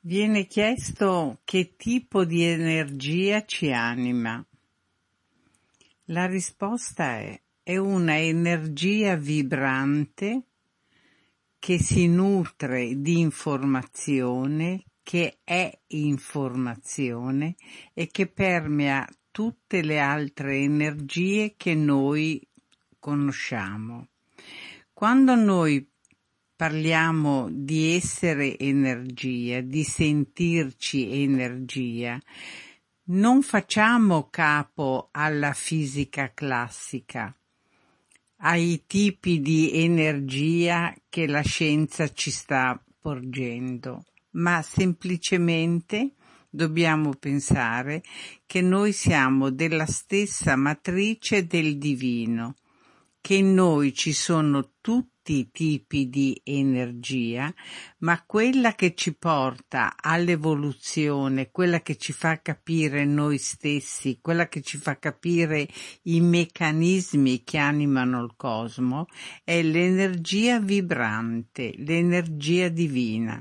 Viene chiesto che tipo di energia ci anima. La risposta è una energia vibrante che si nutre di informazione, che è informazione e che permea tutte le altre energie che noi conosciamo. Quando noi parliamo di essere energia, di sentirci energia, non facciamo capo alla fisica classica, ai tipi di energia che la scienza ci sta porgendo, ma semplicemente dobbiamo pensare che noi siamo della stessa matrice del divino, che in noi ci sono tutti i tipi di energia, ma quella che ci porta all'evoluzione, quella che ci fa capire noi stessi, quella che ci fa capire i meccanismi che animano il cosmo, è l'energia vibrante, l'energia divina.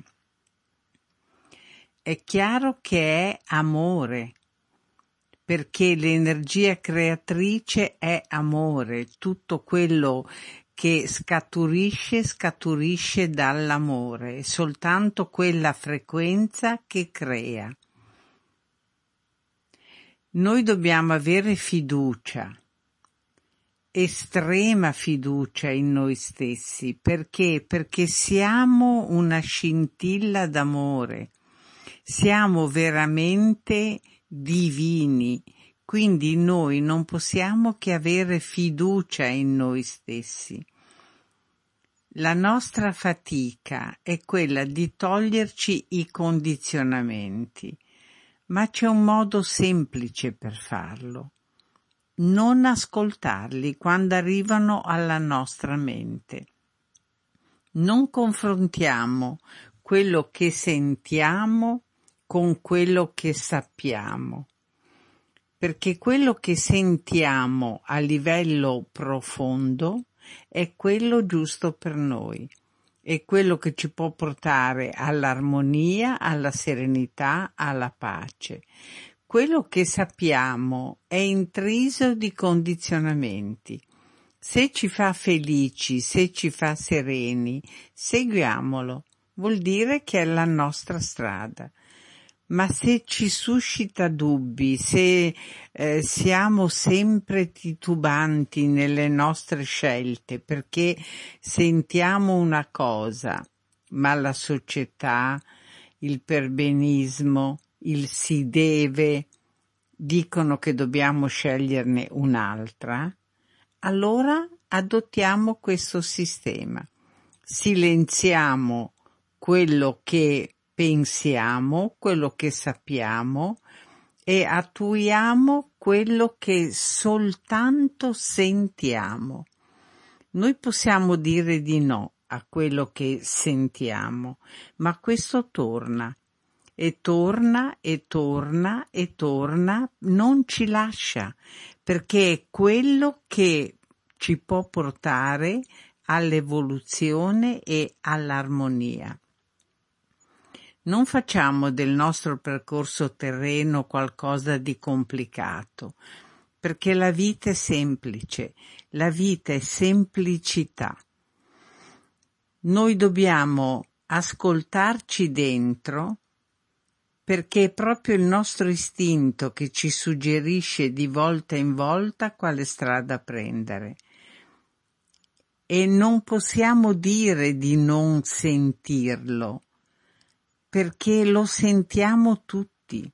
È chiaro che è amore, perché l'energia creatrice è amore, tutto quello che scaturisce dall'amore, è soltanto quella frequenza che crea. Noi dobbiamo avere fiducia, estrema fiducia in noi stessi, perché siamo una scintilla d'amore, siamo veramente divini, quindi noi non possiamo che avere fiducia in noi stessi. La nostra fatica è quella di toglierci i condizionamenti, ma c'è un modo semplice per farlo: non ascoltarli quando arrivano alla nostra mente. Non confrontiamo quello che sentiamo con quello che sappiamo, perché quello che sentiamo a livello profondo è quello giusto per noi, è quello che ci può portare all'armonia, alla serenità, alla pace. Quello che sappiamo è intriso di condizionamenti. Se ci fa felici, se ci fa sereni, seguiamolo, vuol dire che è la nostra strada. Ma se ci suscita dubbi, se siamo sempre titubanti nelle nostre scelte perché sentiamo una cosa, ma la società, il perbenismo, il si deve dicono che dobbiamo sceglierne un'altra, allora adottiamo questo sistema. Silenziamo quello che pensiamo, quello che sappiamo e attuiamo quello che soltanto sentiamo. Noi possiamo dire di no a quello che sentiamo, ma questo torna e torna e torna e torna, non ci lascia, perché è quello che ci può portare all'evoluzione e all'armonia. Non facciamo del nostro percorso terreno qualcosa di complicato, perché la vita è semplice, la vita è semplicità. Noi dobbiamo ascoltarci dentro, perché è proprio il nostro istinto che ci suggerisce di volta in volta quale strada prendere. E non possiamo dire di non sentirlo, perché lo sentiamo tutti.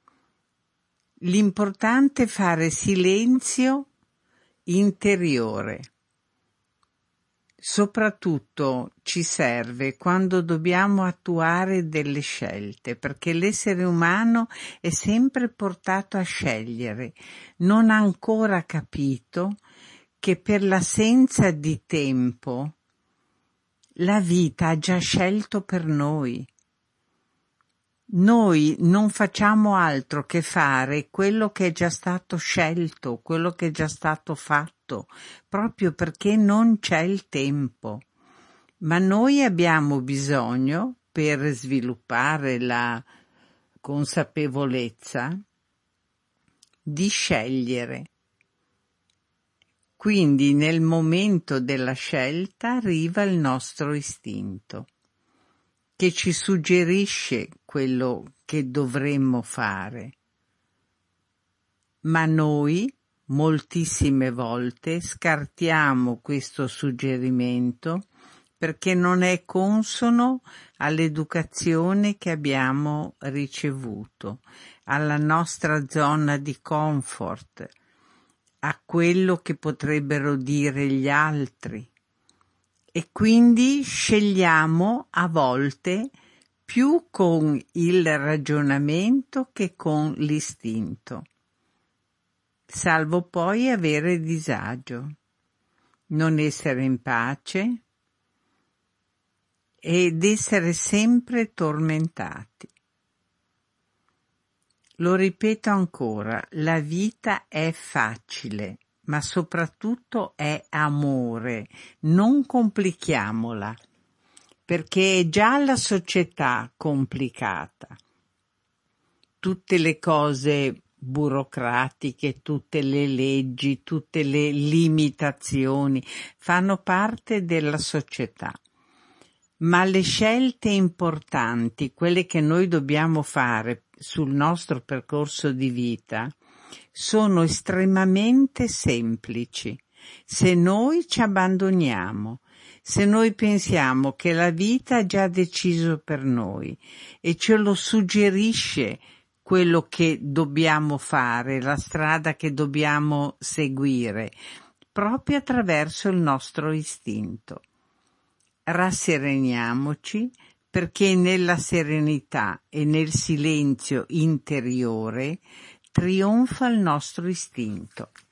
L'importante è fare silenzio interiore. Soprattutto ci serve quando dobbiamo attuare delle scelte, perché l'essere umano è sempre portato a scegliere. Non ha ancora capito che per l'assenza di tempo la vita ha già scelto per noi. Noi non facciamo altro che fare quello che è già stato scelto, quello che è già stato fatto, proprio perché non c'è il tempo. Ma noi abbiamo bisogno, per sviluppare la consapevolezza di scegliere. Quindi nel momento della scelta arriva il nostro istinto, che ci suggerisce quello che dovremmo fare. Ma noi moltissime volte scartiamo questo suggerimento perché non è consono all'educazione che abbiamo ricevuto, alla nostra zona di comfort, a quello che potrebbero dire gli altri. E quindi scegliamo a volte più con il ragionamento che con l'istinto, salvo poi avere disagio, non essere in pace ed essere sempre tormentati. Lo ripeto ancora, la vita è facile, ma soprattutto è amore, non complichiamola, perché è già la società complicata. Tutte le cose burocratiche, tutte le leggi, tutte le limitazioni fanno parte della società. Ma le scelte importanti, quelle che noi dobbiamo fare sul nostro percorso di vita, sono estremamente semplici. Se noi ci abbandoniamo, se noi pensiamo che la vita ha già deciso per noi e ce lo suggerisce quello che dobbiamo fare, la strada che dobbiamo seguire, proprio attraverso il nostro istinto. Rassereniamoci, perché nella serenità e nel silenzio interiore trionfa il nostro istinto.